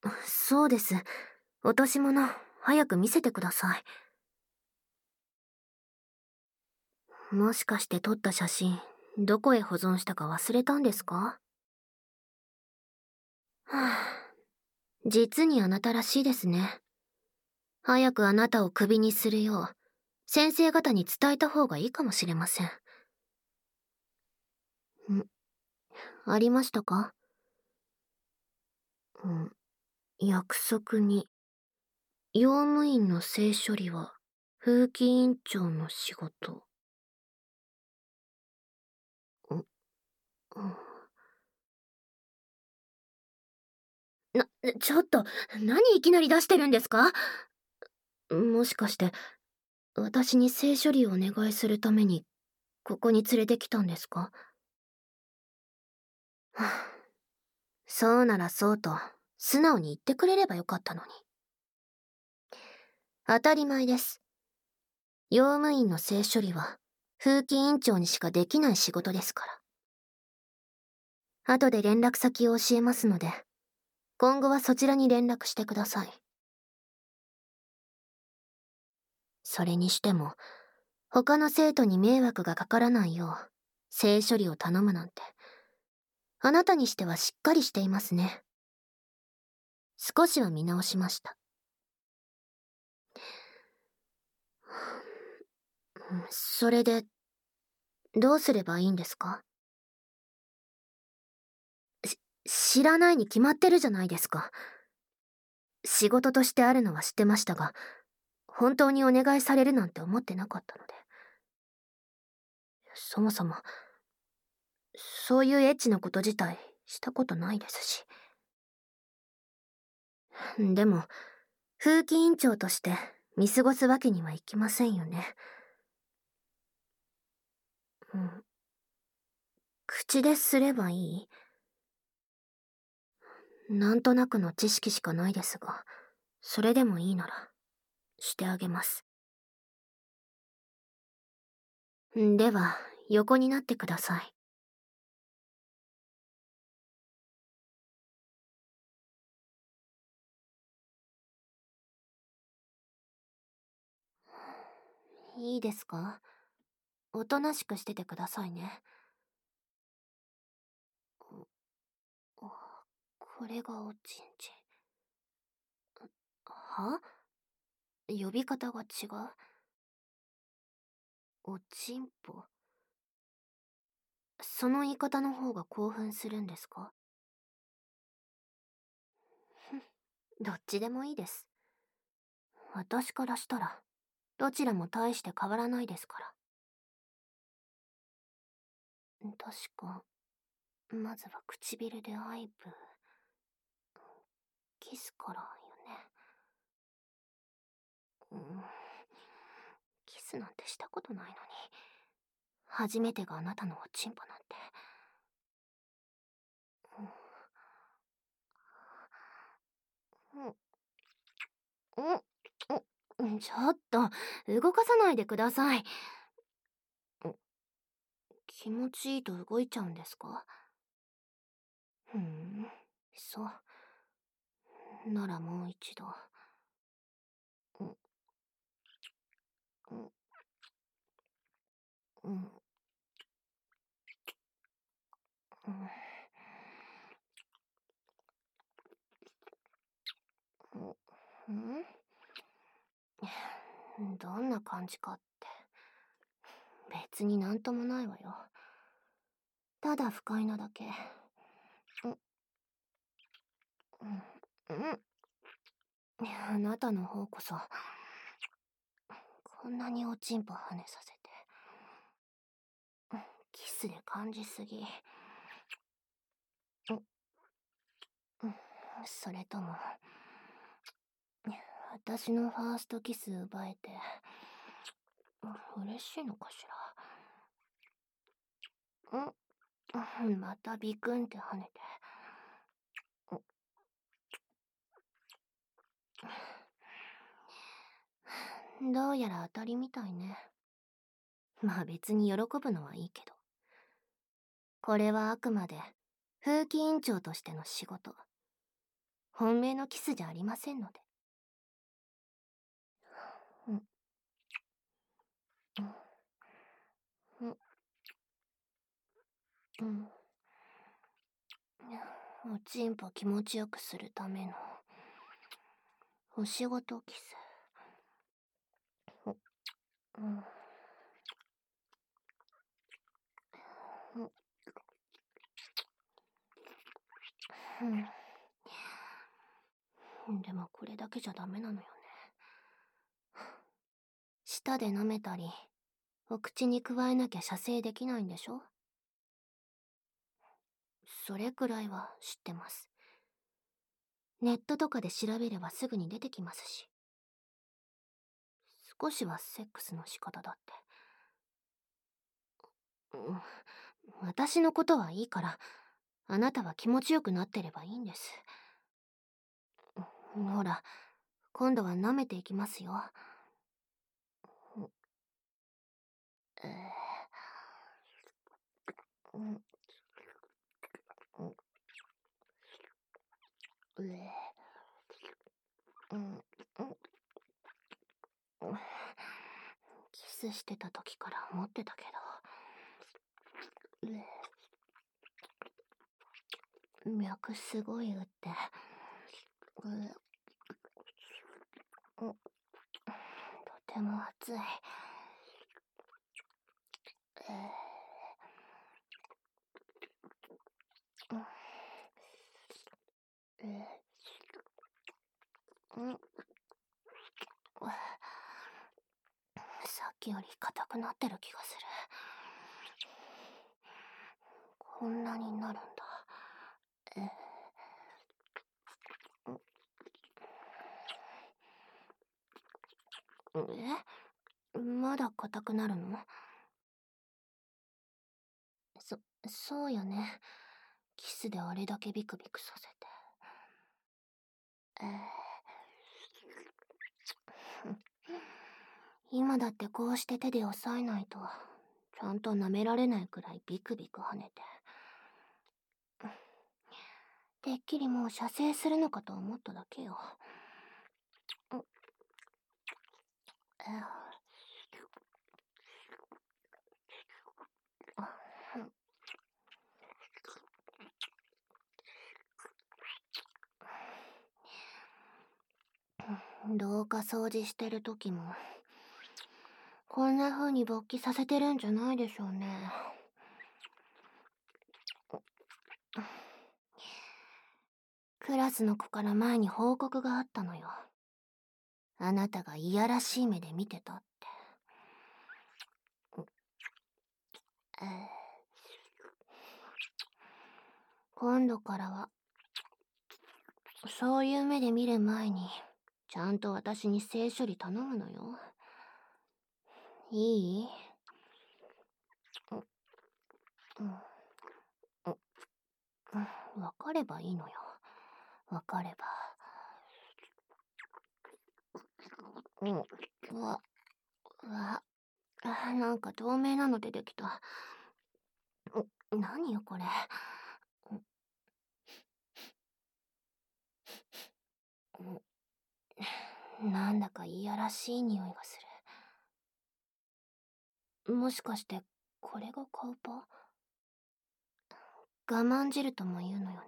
そうです。落とし物、早く見せてください。もしかして撮った写真、どこへ保存したか忘れたんですか？はあ、実にあなたらしいですね。早くあなたをクビにするよう、先生方に伝えた方がいいかもしれません。ありましたか？うん、約束に、用務員の性処理は、風紀委員長の仕事。うん、な、ちょっと、何いきなり出してるんですか？もしかして、私に性処理をお願いするために、ここに連れてきたんですか？はあ、そうならそうと、素直に言ってくれればよかったのに。当たり前です。用務員の性処理は、風紀委員長にしかできない仕事ですから。後で連絡先を教えますので、今後はそちらに連絡してください。それにしても、他の生徒に迷惑がかからないよう、性処理を頼むなんて、あなたにしてはしっかりしていますね。少しは見直しました。それで、どうすればいいんですか？知らないに決まってるじゃないですか。仕事としてあるのは知ってましたが、本当にお願いされるなんて思ってなかったので。そもそも、そういうエッチなこと自体したことないですし。でも、風紀委員長として見過ごすわけにはいきませんよね。うん。口ですればいい？なんとなくの知識しかないですが、それでもいいなら、してあげます。では、横になってください。いいですか？おとなしくしててくださいね。これがおちんちん。は？呼び方が違う？おちんぽ。その言い方の方が興奮するんですか？どっちでもいいです。私からしたら、どちらも大して変わらないですから。確か、まずは唇で愛撫、キスからよね。うん、キスなんてしたことないのに。初めてがあなたのおちんぽなんて。うん、ちょっと、動かさないでください。気持ちいいと動いちゃうんですか？ふん、そう。ならもう一度。うん、うん、うん、うん、うん。どんな感じかって、別になんともないわよ。ただ不快なだけ。うん、うん、あなたの方こそ、こんなにおちんぽ跳ねさせて。キスで感じすぎ。それとも、私のファーストキス奪えて、嬉しいのかしら。またビクンって跳ねて。どうやら当たりみたいね。まあ別に喜ぶのはいいけど。これはあくまで、風紀委員長としての仕事。 本命のキスじゃありませんので。うんうんうん。おちんぽ気持ちよくするためのお仕事キス。うんうんでもこれだけじゃダメなのよね。舌で舐めたり、お口に加えなきゃ射精できないんでしょ？それくらいは知ってます。ネットとかで調べればすぐに出てきますし。少しはセックスの仕方だって。私のことはいいから、あなたは気持ちよくなってればいいんです。ほら、今度は舐めていきますよ。キスしてた時から思ってたけど、脈すごい打って、とても熱い。さっきより硬くなってる気がする。こんなになるんだ。まだ硬くなるの？そうよね。キスであれだけビクビクさせて。今だってこうして手で押さえないと、ちゃんと舐められないくらいビクビク跳ねて。てっきりもう射精するのかと思っただけよ。廊下掃除してる時も、こんな風に勃起させてるんじゃないでしょうね。クラスの子から前に報告があったのよ。あなたがいやらしい目で見てたって。今度からは、そういう目で見る前に、ちゃんと私に性処理頼むのよ。いい？わかればいいのよ。わかれば。なんか透明なの出てきた。何よこれ。なんだかいやらしい匂いがする。もしかして、これがカウパ？我慢汁とも言うのよね。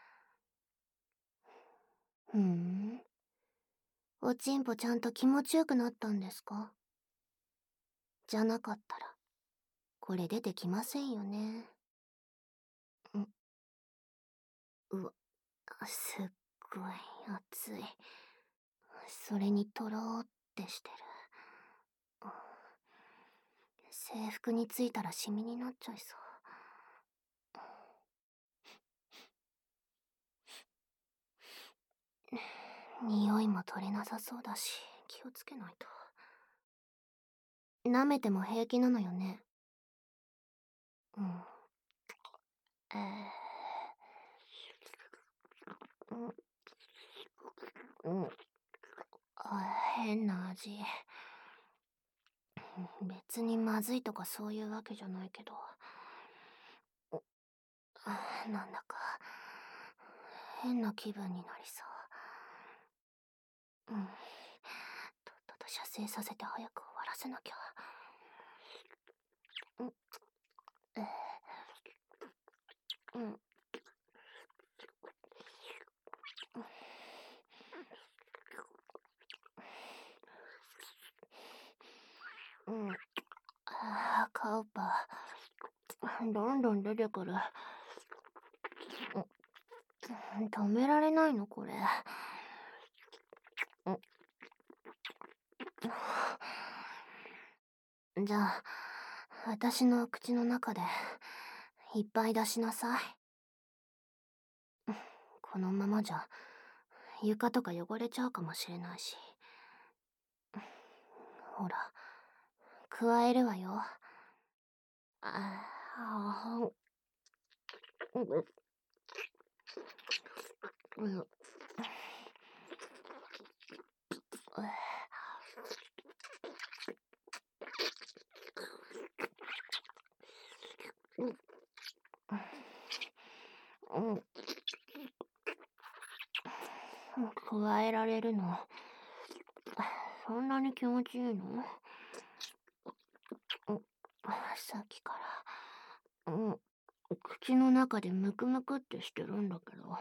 おちんぽちゃんと気持ちよくなったんですか？じゃなかったら、これ出てきませんよね。うわ、すっごい熱い。それにとろーってしてる。制服についたらシミになっちゃいそう。匂いも取れなさそうだし、気をつけないと。舐めても平気なのよね。変な味。別にまずいとかそういうわけじゃないけど。なんだか変な気分になりそう。 うん。とっとと射精させて早く終わらせなきゃ。うん。うん。うん。カウパー。どんどん出てくる。止められないのこれ。じゃあ、私の口の中でいっぱい出しなさい。このままじゃ床とか汚れちゃうかもしれないし。ほら、加えるわよ。ああ、うん、うん、加えられるの。そんなに気持ちいいの？さっきから、口の中でムクムクってしてるんだけど。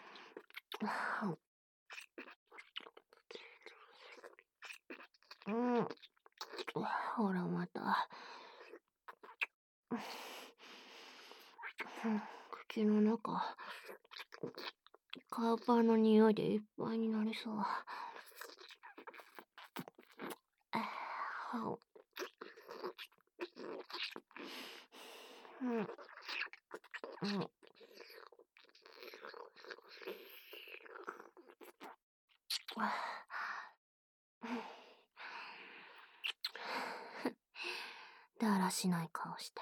うん、ほらまた。口の中、カウパーの匂いでいっぱいになりそう。うん、うん。だらしない顔して。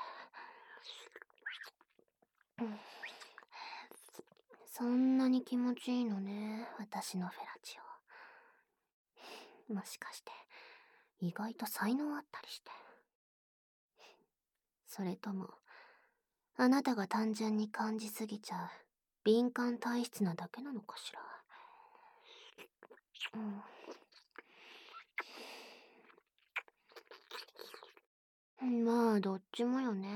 そんなに気持ちいいのね、私のフェラチオ。もしかして、意外と才能あったりして。それとも、あなたが単純に感じすぎちゃう敏感体質なだけなのかしら。まあ、どっちもよね。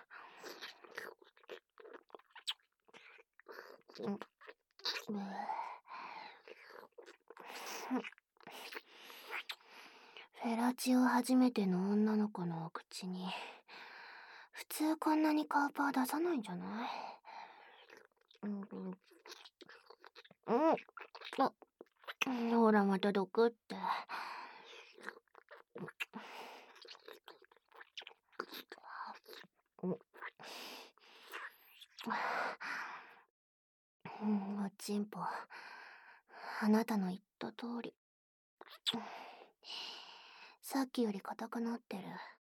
フェラチオ初めての女の子のお口に、普通こんなにカウパー出さないんじゃない？あ、ほらまた毒って。おちんぽ、あなたの言った通り、さっきより硬くなってる。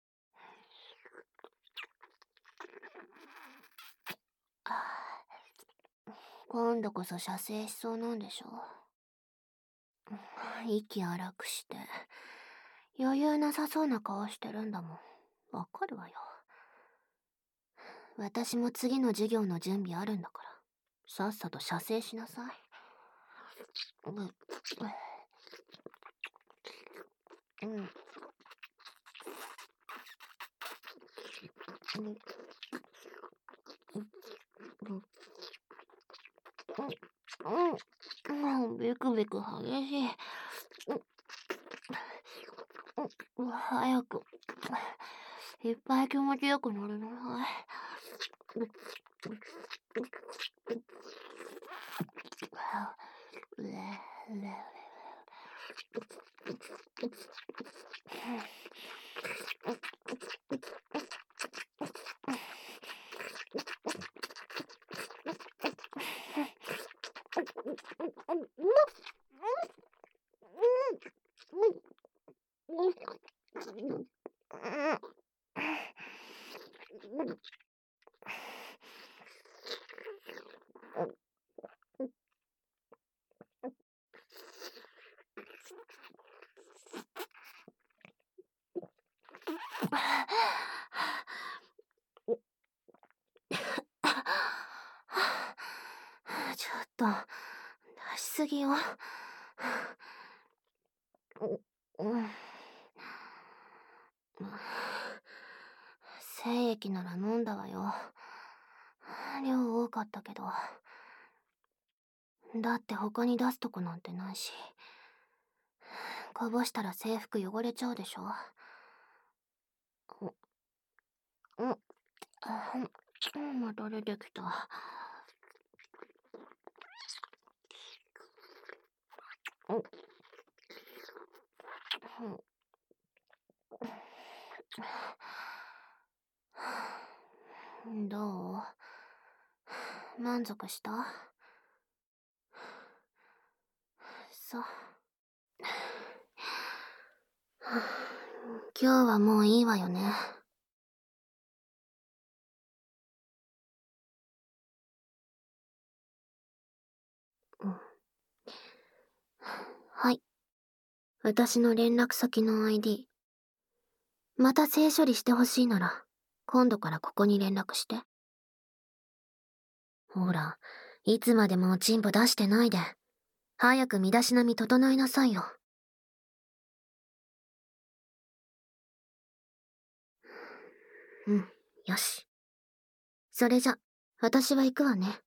今度こそ射精しそうなんでしょ？息荒くして、余裕なさそうな顔してるんだもん。わかるわよ。私も次の授業の準備あるんだから、さっさと射精しなさい。ビクビク激しい。早く、いっぱい気持ちよくなるの。ちょっと、出しすぎよ。 うん精液なら飲んだわよ。量多かったけど。だって他に出すとこなんてないし。こぼしたら制服汚れちゃうでしょ。うん、また出てきた。どう？満足した？そう。今日はもういいわよね。うん、はい。私の連絡先の ID。また性処理してほしいなら、今度からここに連絡して。ほら、いつまでもおちんぽ出してないで。早く身だしなみ整いなさいよ。うん、よし。それじゃ、私は行くわね。